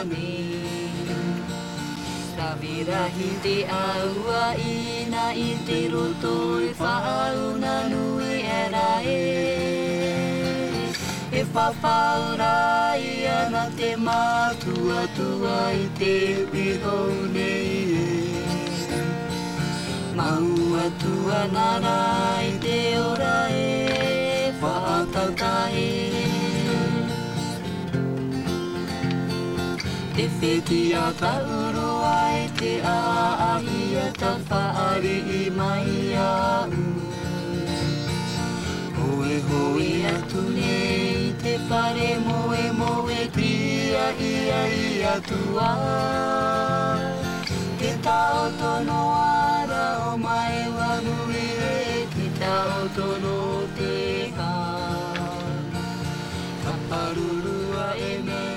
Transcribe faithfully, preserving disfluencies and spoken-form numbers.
me. Rawirahi te aua ina I te roto e whaauna nui e rae. E whawhaurai ana te mātua tua I te piho nei e. Maua tua nara I te ora e whaatautai. Te whiti a tauro ai te aahi a ta whaari I mai au. Hoe hoe atu nei te whare moe moe tia ia ia tua. Te tau tono ara o mai wanui e te tau tono te ha. Ka parurua e me